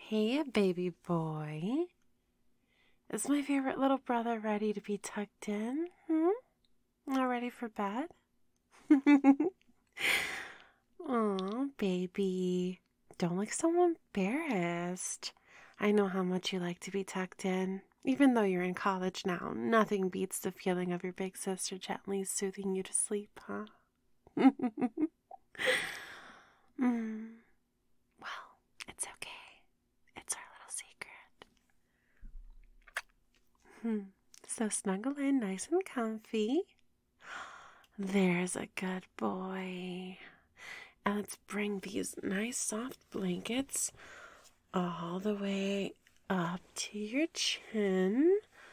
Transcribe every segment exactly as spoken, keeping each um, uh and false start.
Hey, baby boy. Is my favorite little brother ready to be tucked in? Hmm? All ready for bed? Aw, baby. Don't look so embarrassed. I know how much you like to be tucked in. Even though you're in college now, nothing beats the feeling of your big sister gently soothing you to sleep, huh? mm. Well, it's okay. It's our little secret. Hmm. So snuggle in nice and comfy. There's a good boy. And let's bring these nice soft blankets all the way up to your chin.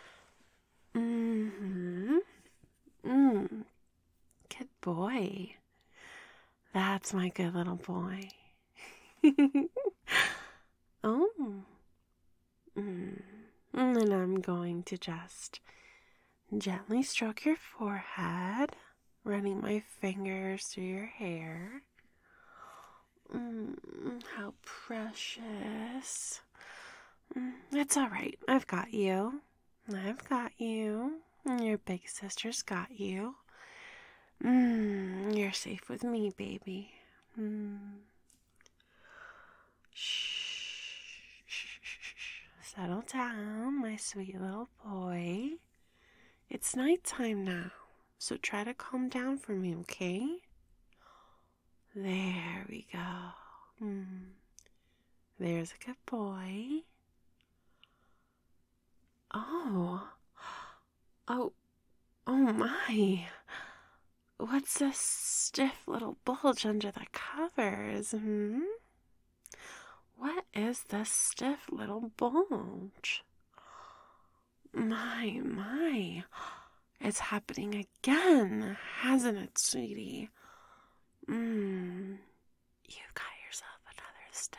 Mm-hmm. Mm. Good boy. That's my good little boy. Oh. Mm. And I'm going to just gently stroke your forehead, running my fingers through your hair. Mm, how precious. Mm, it's all right. I've got you. I've got you. Your big sister's got you. Mm, you're safe with me, baby. Mm. Shh, shh, shh, shh. Settle down, my sweet little boy. It's nighttime now, so try to calm down for me, okay? There we go. Mm. There's a good boy. Oh. Oh. Oh my. What's this stiff little bulge under the covers? Hmm? What is this stiff little bulge? My, my. It's happening again, hasn't it, sweetie? Mmm. You got yourself another stiff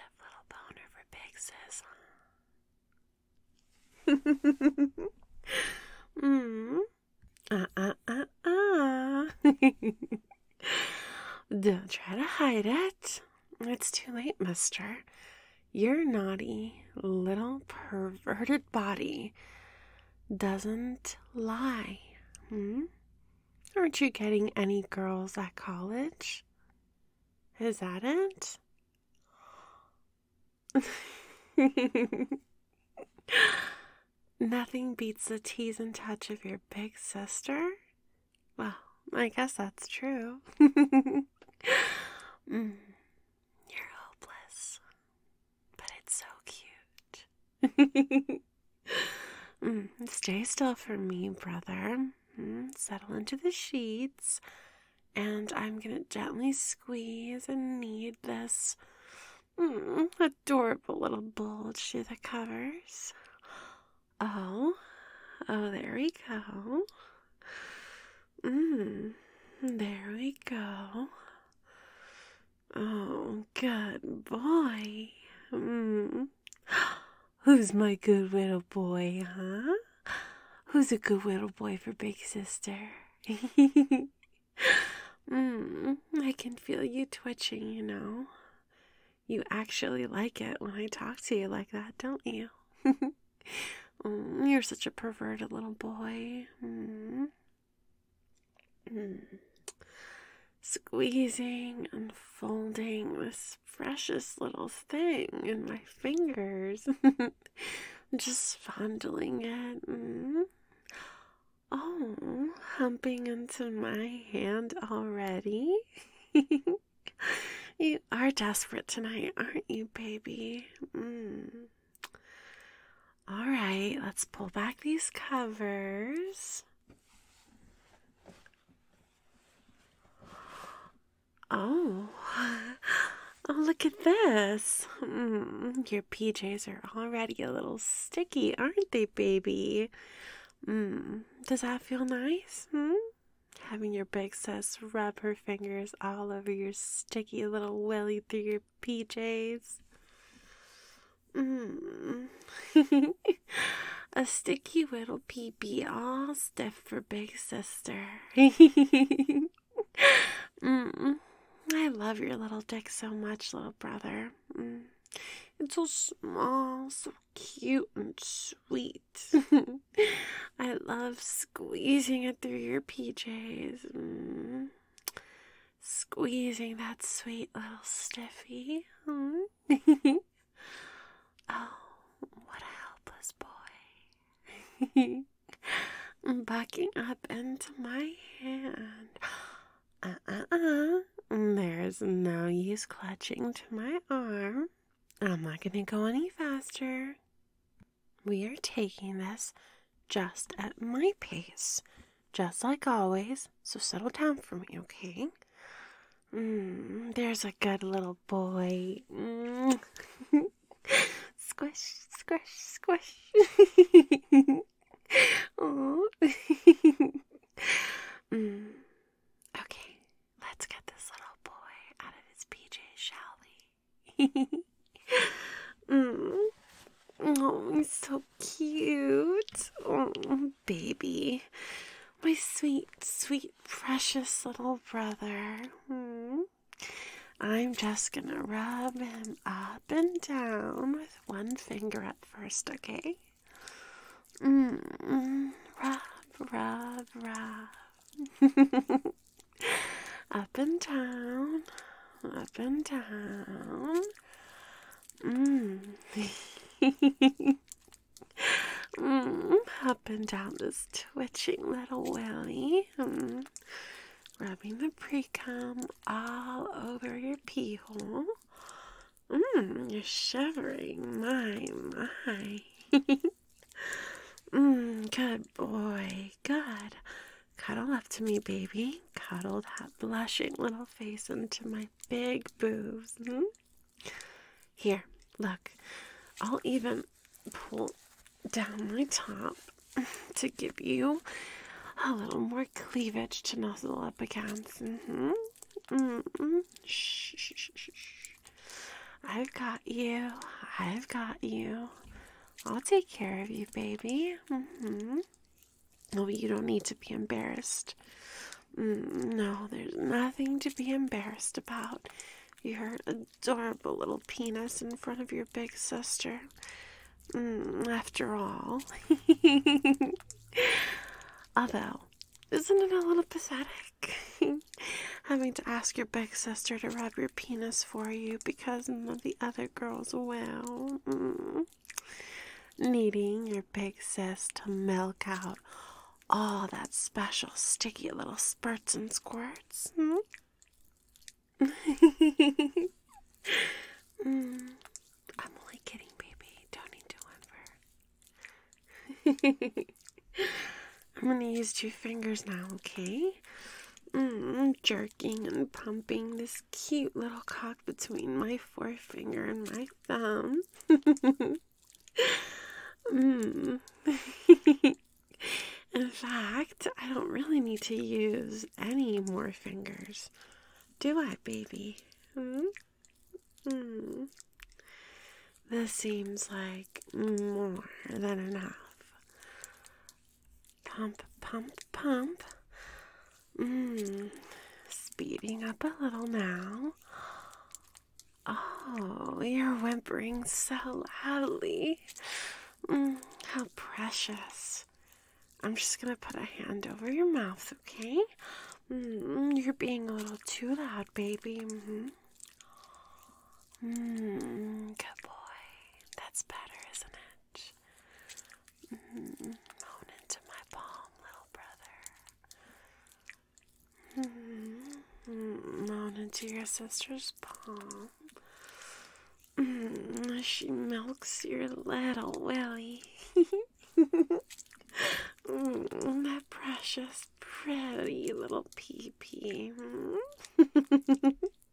little boner for big sis. Mmm. Uh-uh-uh-uh. Don't try to hide it. It's too late, mister. Your naughty little perverted body doesn't lie. Hmm? Aren't you getting any girls at college? Is that it? Nothing beats the tease and touch of your big sister? Well, I guess that's true. mm, you're hopeless, but it's so cute. mm, stay still for me, brother. Mm, settle into the sheets, and I'm gonna gently squeeze and knead this mm, adorable little bulge through the covers. Oh, oh, there we go. Mmm, there we go. Oh, good boy. Mmm. Who's my good little boy, huh? Who's a good little boy for big sister? Mmm, I can feel you twitching, you know. You actually like it when I talk to you like that, don't you? mm, you're such a perverted little boy. Mm. Mm. Squeezing and folding this precious little thing in my fingers. Just fondling it. Mm. Oh, humping into my hand already. You are desperate tonight, aren't you, baby? Mm. All right, let's pull back these covers. Oh, oh, look at this. Mm, your P Js are already a little sticky, aren't they, baby? Mm, does that feel nice? Hmm? Having your big sis rub her fingers all over your sticky little willy through your P Js. Mm. A sticky little pee-pee all stiff for big sister. mm. I love your little dick so much, little brother. Mm. It's so small, so cute and sweet. I love squeezing it through your P Js. Mm. Squeezing that sweet little stiffy. Mm. Oh, what a helpless boy. Bucking up into my hand. Uh-uh-uh. There's no use clutching to my arm. I'm not going to go any faster. We are taking this just at my pace, just like always, so settle down for me, okay? Mm, there's a good little boy. Mm. Squish, squish, squish. Oh. mm. Okay, let's get this little boy out of his P Js, shall we? mm. Oh, he's so cute. Oh, baby. My sweet, sweet, precious little brother. Hmm. I'm just gonna rub him up and down with one finger at first, okay? Mm, rub, rub, rub. Up and down, up and down. Mm. mm. Up and down this twitching little willy. Mm. Rubbing the pre-cum all over your pee hole. Mmm, you're shivering. My, my. Mmm, good boy. Good. Cuddle up to me, baby. Cuddle that blushing little face into my big boobs. Hmm? Here, look. I'll even pull down my top to give you a little more cleavage to nuzzle up against. Mm-hmm. Mm-hmm. Shh, shh, shh, shh, shh. I've got you. I've got you. I'll take care of you, baby. Mm-hmm. Oh, you don't need to be embarrassed. Mm, no, there's nothing to be embarrassed about. Your adorable little penis in front of your big sister. Mm, after all. Although, isn't it a little pathetic? Having to ask your big sister to rub your penis for you because none of the other girls will. Mm. Needing your big sis to milk out all that special sticky little spurts and squirts. Hmm? mm. I'm only kidding, baby. Don't need to whimper. I'm going to use two fingers now, okay? Mm, jerking and pumping this cute little cock between my forefinger and my thumb. mm. In fact, I don't really need to use any more fingers. Do I, baby? Hmm? Hmm. This seems like more than enough. Pump, pump, pump. Mmm. Speeding up a little now. Oh, you're whimpering so loudly. Mm, how precious. I'm just going to put a hand over your mouth, okay? Mm, you're being a little too loud, baby. Mm-hmm. Mm, good boy. That's better, isn't it? Mm-hmm. Moan into my palm, little brother. Mm-hmm. Moan into your sister's palm. Mm, she milks your little willy. mm, that precious, pretty little pee-pee. Mm.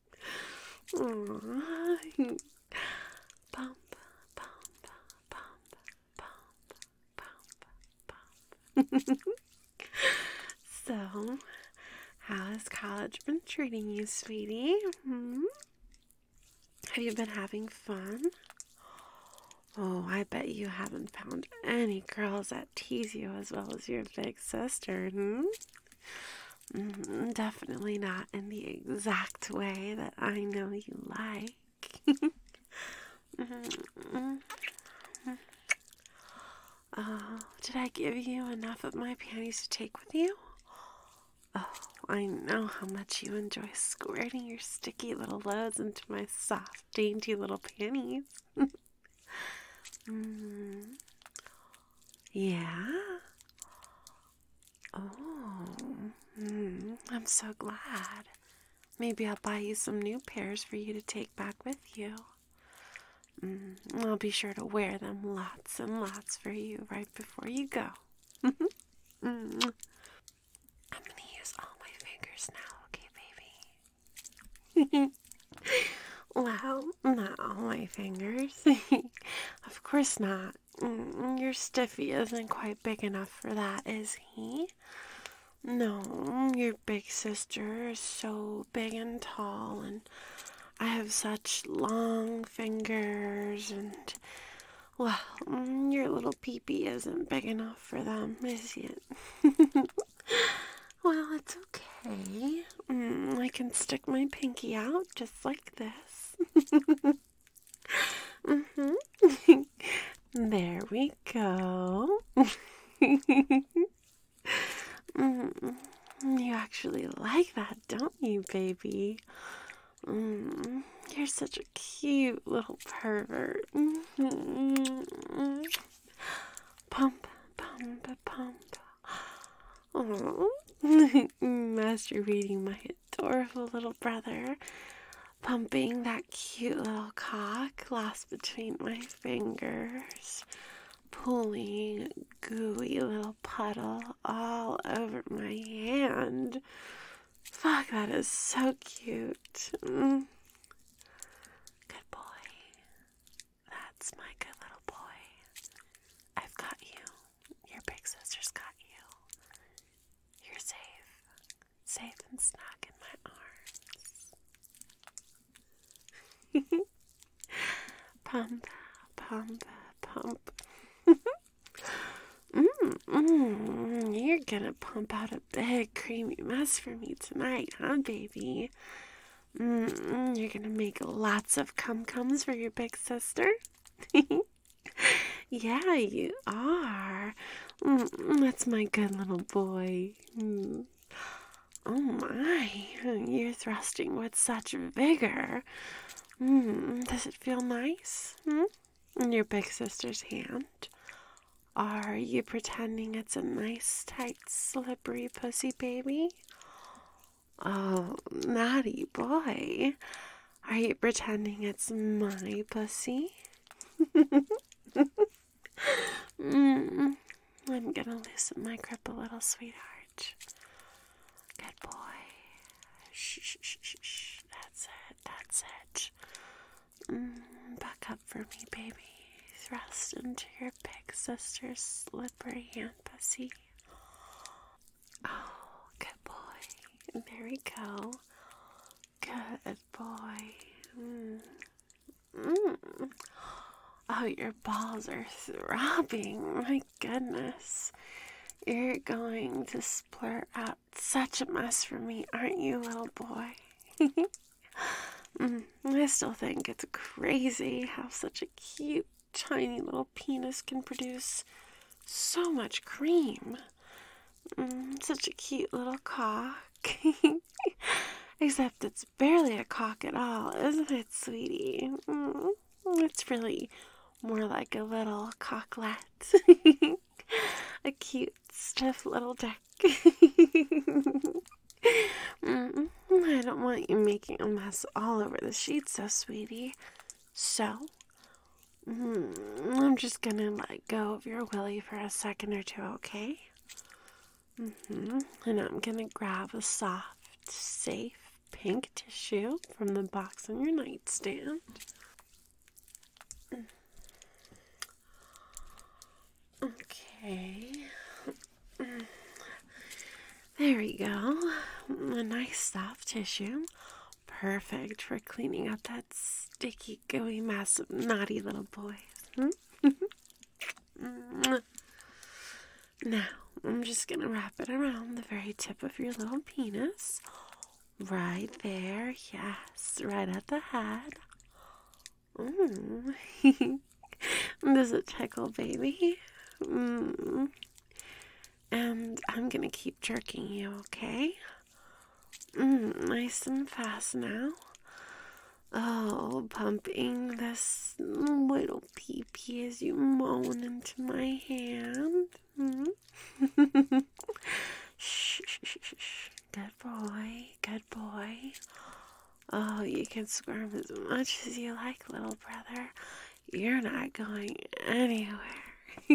Aww. Pump, pump, pump, pump, pump, pump. So, how has college been treating you, sweetie? Hmm? Have you been having fun? Oh, I bet you haven't found any girls that tease you as well as your big sister, hmm? Mm, definitely not in the exact way that I know you like. mm-hmm. Mm-hmm. Oh, did I give you enough of my panties to take with you? Oh, I know how much you enjoy squirting your sticky little loads into my soft, dainty little panties. mm. Yeah? Oh, mm, I'm so glad. Maybe I'll buy you some new pairs for you to take back with you. Mm, I'll be sure to wear them lots and lots for you right before you go. mm. I'm gonna use all my fingers now, okay, baby? Well, not all my fingers. Of course not. Mm, your stiffy isn't quite big enough for that, is he? No, your big sister is so big and tall, and I have such long fingers, and, well, your little peepee isn't big enough for them, is it? Well, it's okay. Mm, I can stick my pinky out just like this. mm-hmm. There we go. mm, you actually like that, don't you, baby? Mm, you're such a cute little pervert. Mm-hmm. Pump, pump, pump. Oh, masturbating my adorable little brother, pumping that cute little cock lost between my fingers, pulling a gooey little puddle all over my hand. Fuck, that is so cute. Mm. Good boy. That's my good little boy. I've got you. Your big sister's got you. You're safe. Safe and snug in my arms. Pump, pump, pump. mm, mm, you're gonna pump out a big creamy mess for me tonight, huh, baby? Mm, you're gonna make lots of cum-cums for your big sister? Yeah, you are. Mm, that's my good little boy. Mm. Oh my, you're thrusting with such vigor. Mm, does it feel nice? Hmm? In your big sister's hand? Are you pretending it's a nice, tight, slippery pussy baby? Oh, naughty boy. Are you pretending it's my pussy? mm, I'm gonna loosen my grip a little, sweetheart. Good boy. Shh, shh, shh, shh, shh. That's it, that's it. Mm, back up for me, baby. Thrust into your big sister's slippery hand pussy. Oh, good boy. There we go. Good boy. Mm. Mm. Oh, your balls are throbbing. My goodness. You're going to splurt out such a mess for me, aren't you, little boy? mm. I still think it's crazy how such a cute, tiny little penis can produce so much cream. Mm, such a cute little cock. Except it's barely a cock at all, isn't it, sweetie? Mm, it's really more like a little cocklet. A cute, stiff little dick. mm, I don't want you making a mess all over the sheets, so sweetie. So, mm, I'm just gonna let go of your willy for a second or two, okay? Mm-hmm. And I'm gonna grab a soft, safe, pink tissue from the box on your nightstand. Okay. There we go. A nice soft tissue. Perfect for cleaning up that sticky, gooey mess of naughty little boys. Hmm? Now, I'm just gonna wrap it around the very tip of your little penis. Right there, yes, right at the head. Mm. Does it tickle, baby? Mm. And I'm gonna keep jerking you, okay? Mm, nice and fast now. Oh, pumping this little pee-pee as you moan into my hand. Mm. Shh, shh, shh, shh, shh. Good boy, good boy. Oh, you can squirm as much as you like, little brother. You're not going anywhere.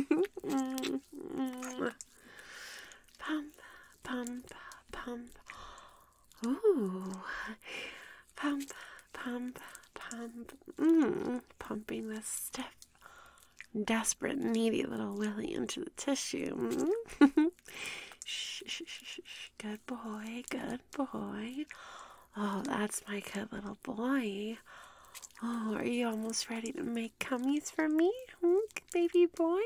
Pump, pump, pump. Ooh. Pump, pump, pump. Mm, pumping this stiff, desperate, needy little willy into the tissue. Mm. Shh, shh, shh, shh, shh. Good boy, good boy. Oh, that's my good little boy. Oh, are you almost ready to make cummies for me, hmm, baby boy?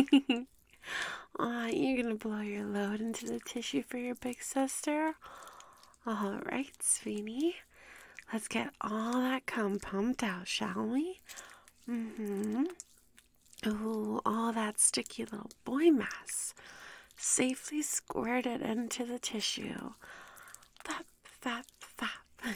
Aw, you're gonna blow your load into the tissue for your big sister? All right, sweetie. Let's get all that cum pumped out, shall we? Mm-hmm. Ooh, all that sticky little boy mass safely squirted into the tissue. Fap, fap, fap.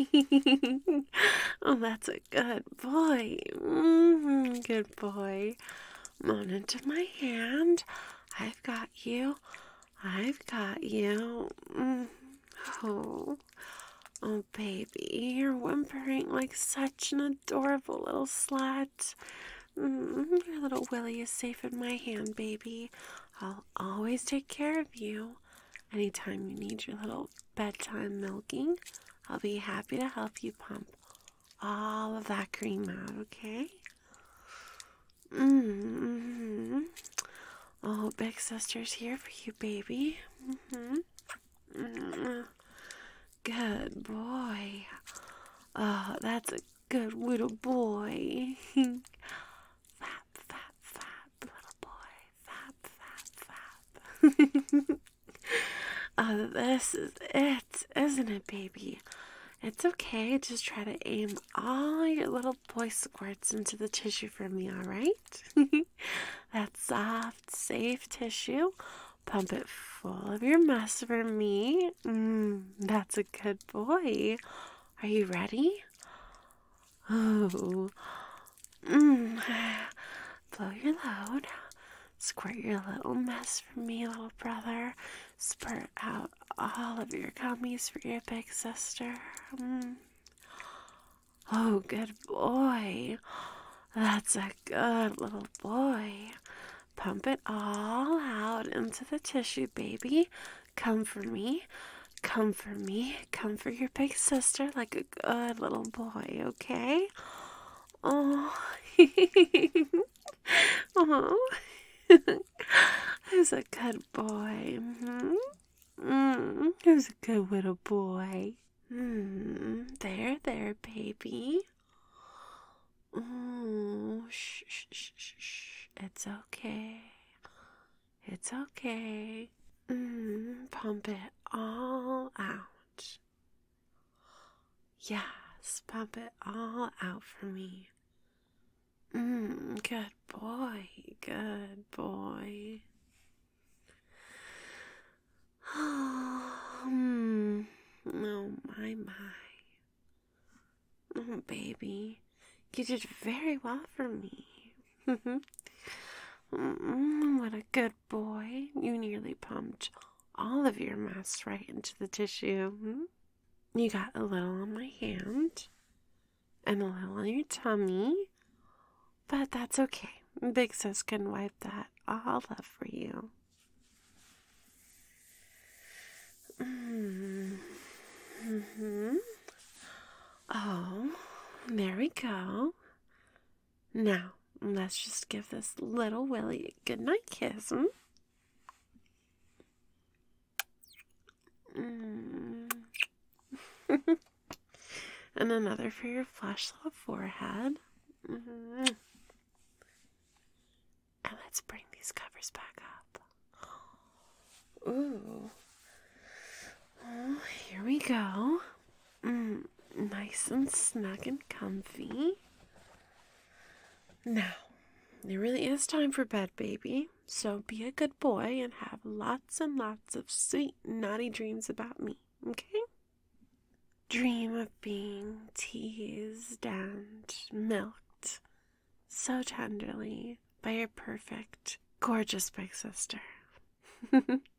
Oh, that's a good boy. Mm-hmm, good boy. Moan into my hand. I've got you. I've got you. Mm. Oh. Oh, baby, you're whimpering like such an adorable little slut. Mm, your little Willie is safe in my hand, baby. I'll always take care of you. Anytime you need your little bedtime milking, I'll be happy to help you pump all of that cream out, okay? Mm-hmm. Oh, big sister's here for you, baby. Mm-hmm. Mm-hmm. Good boy. Oh, that's a good little boy. Fap, fap, fap, little boy. Fap, fap, fap. Oh, this is it, isn't it, baby? It's okay. Just try to aim all your little boy squirts into the tissue for me, all right? That soft, safe tissue. Pump it full of your mess for me. Mm, that's a good boy. Are you ready? Oh. Mm. Blow your load. Squirt your little mess for me, little brother. Spurt out all of your gummies for your big sister. Mm. Oh, good boy. That's a good little boy. Pump it all out into the tissue, baby. Come for me. Come for me. Come for your big sister like a good little boy, okay? Oh. Oh. He's a good boy. Mm-hmm. Mm, he's a good little boy. Mm, there, there, baby. Oh, shh, shh, shh, shh, shh. It's okay. It's okay. Mm, pump it all out. Yes, pump it all out for me. Mm, good boy, good boy. Hmm. Oh, my, my. Oh, baby. You did very well for me. Mm, what a good boy. You nearly pumped all of your mess right into the tissue. Hmm? You got a little on my hand and a little on your tummy, but that's okay. Big Sis can wipe that all up for you. Mm. Mm-hmm. Oh, there we go. Now, let's just give this little Willie a goodnight kiss. Hmm? Mm. And another for your flush little forehead. Mm-hmm. And let's bring these covers back up. Ooh. Oh, here we go. Mm, nice and snug and comfy. Now, it really is time for bed, baby. So be a good boy and have lots and lots of sweet, naughty dreams about me, okay? Dream of being teased and milked so tenderly by your perfect, gorgeous big sister.